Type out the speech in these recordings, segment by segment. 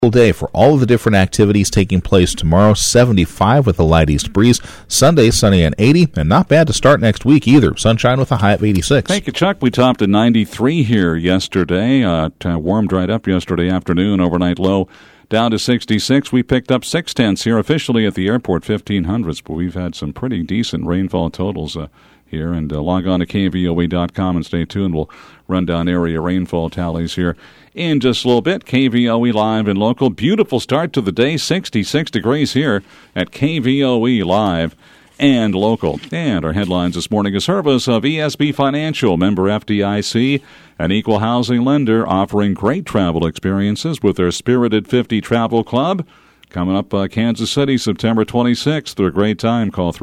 day for all of the different activities taking place tomorrow. 75 with a light east breeze. Sunday, sunny and 80, and not bad to start next week either. Sunshine with a high of 86. Thank you, Chuck. We topped at 93 here yesterday. Warmed right up yesterday afternoon. Overnight low down to 66. We picked up 6/10 here officially at the airport, 1500s, but we've had some pretty decent rainfall totals here. And log on to KVOE.com and stay tuned. We'll run down area rainfall tallies here in just a little bit. KVOE Live and Local. Beautiful start to the day. 66 degrees here at KVOE Live and Local. And our headlines this morning, a service of ESB Financial, member FDIC, an equal housing lender offering great travel experiences with their Spirited 50 Travel Club. Coming up Kansas City, September 26th. They're a great time. Call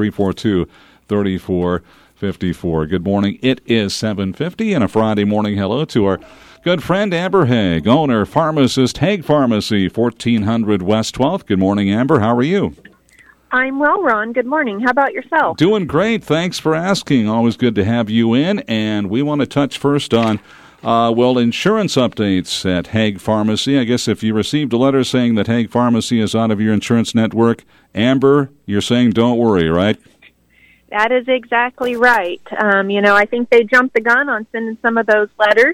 342-3454. Good morning. It is 7:50 and a Friday morning hello to our good friend Amber Haig, owner, pharmacist, Haig Pharmacy, 1400 West 12th. Good morning, Amber. How are you? I'm well, Ron. Good morning. How about yourself? Doing great. Thanks for asking. Always good to have you in. And we want to touch first on, insurance updates at Haig Pharmacy. I guess if you received a letter saying that Haig Pharmacy is out of your insurance network, Amber, you're saying don't worry, right? That is exactly right. I think they jumped the gun on sending some of those letters.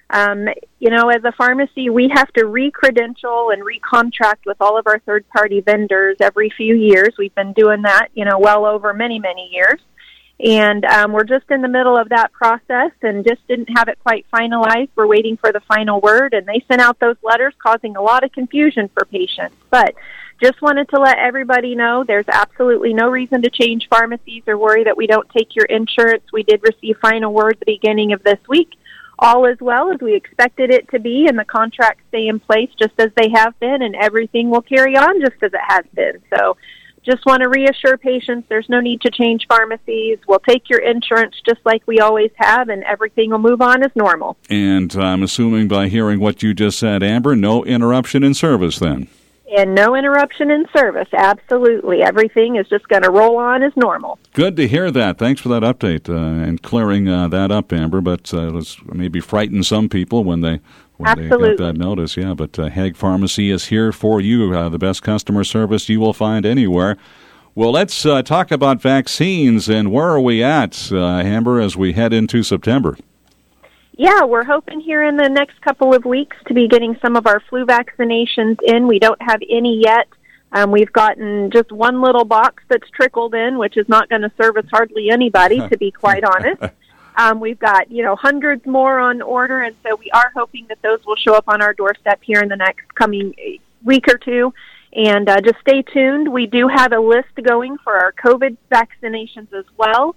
As a pharmacy, we have to re-credential and re-contract with all of our third-party vendors every few years. We've been doing that, well over many, many years. And we're just in the middle of that process and just didn't have it quite finalized. We're waiting for the final word, and they sent out those letters causing a lot of confusion for patients. But just wanted to let everybody know there's absolutely no reason to change pharmacies or worry that we don't take your insurance. We did receive final word at the beginning of this week. All is well as we expected it to be, and the contracts stay in place just as they have been, and everything will carry on just as it has been. So just want to reassure patients there's no need to change pharmacies. We'll take your insurance just like we always have, and everything will move on as normal. And I'm assuming by hearing what you just said, Amber, no interruption in service then? And no interruption in service, absolutely. Everything is just going to roll on as normal. Good to hear that. Thanks for that update and clearing that up, Amber. But let's maybe frighten some people when they got that notice. Yeah, but Haig Pharmacy is here for you, the best customer service you will find anywhere. Well, let's talk about vaccines. And where are we at, Amber, as we head into September? Yeah, we're hoping here in the next couple of weeks to be getting some of our flu vaccinations in. We don't have any yet. We've gotten just one little box that's trickled in, which is not going to service hardly anybody, to be quite honest. We've got, hundreds more on order, and so we are hoping that those will show up on our doorstep here in the next coming week or two. And just stay tuned. We do have a list going for our COVID vaccinations as well.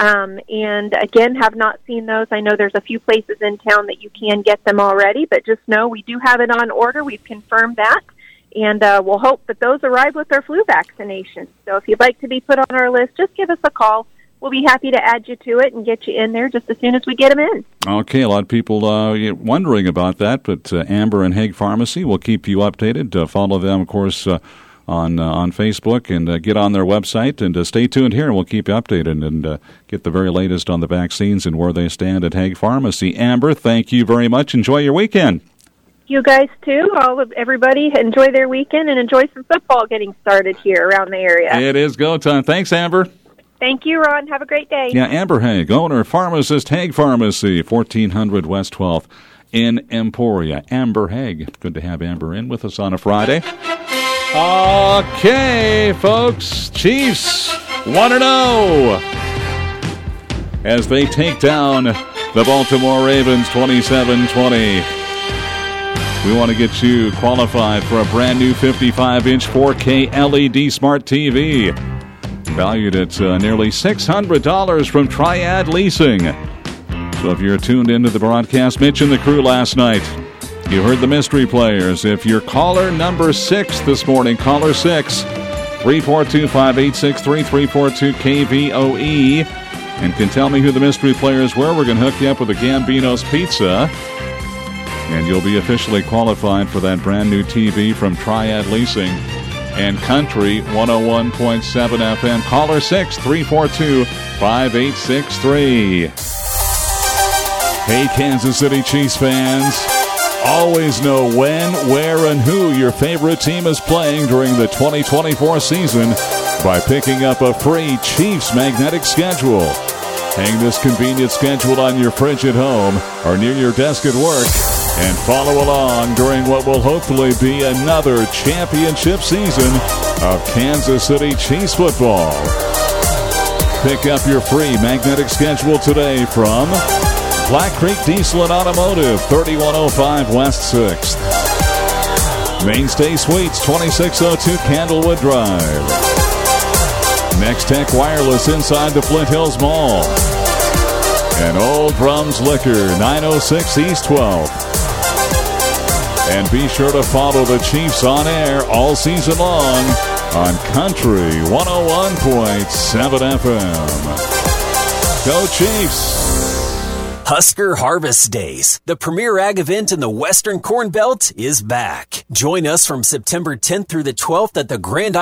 And again, have not seen those. I know there's a few places in town that you can get them already, but just know we do have it on order. We've confirmed that, and we'll hope that those arrive with our flu vaccination. So if you'd like to be put on our list, just give us a call. We'll be happy to add you to it and get you in there just as soon as we get them in. Okay, a lot of people wondering about that, but Amber and Haig Pharmacy will keep you updated. Follow them, of course, on Facebook, and get on their website, and stay tuned here, and we'll keep you updated and get the very latest on the vaccines and where they stand at Haig Pharmacy. Amber, thank you very much. Enjoy your weekend. You guys too. Everybody enjoy their weekend and enjoy some football getting started here around the area. It is go time. Thanks, Amber. Thank you, Ron. Have a great day. Yeah, Amber Haig, owner, pharmacist, Haig Pharmacy, 1400 West 12th in Emporia. Amber Haig. Good to have Amber in with us on a Friday. Okay, folks, Chiefs 1-0 as they take down the Baltimore Ravens 27-20. We want to get you qualified for a brand new 55-inch 4K LED smart TV, valued at nearly $600 from Triad Leasing. So if you're tuned into the broadcast, Mitch and the crew last night, you heard the mystery players. If you're caller number 6 this morning, caller 6, 342-5863, 342-KVOE, and can tell me who the mystery players were, we're going to hook you up with a Gambino's Pizza, and you'll be officially qualified for that brand new TV from Triad Leasing and Country 101.7 FM. Caller 6, 342-5863. Hey, Kansas City Chiefs fans. Always know when, where, and who your favorite team is playing during the 2024 season by picking up a free Chiefs magnetic schedule. Hang this convenient schedule on your fridge at home or near your desk at work and follow along during what will hopefully be another championship season of Kansas City Chiefs football. Pick up your free magnetic schedule today from Black Creek Diesel and Automotive, 3105 West 6th. Mainstay Suites, 2602 Candlewood Drive. Next Tech Wireless inside the Flint Hills Mall. And Old Drums Liquor, 906 East 12th. And be sure to follow the Chiefs on air all season long on Country 101.7 FM. Go Chiefs! Husker Harvest Days, the premier ag event in the Western Corn Belt, is back. Join us from September 10th through the 12th at the Grand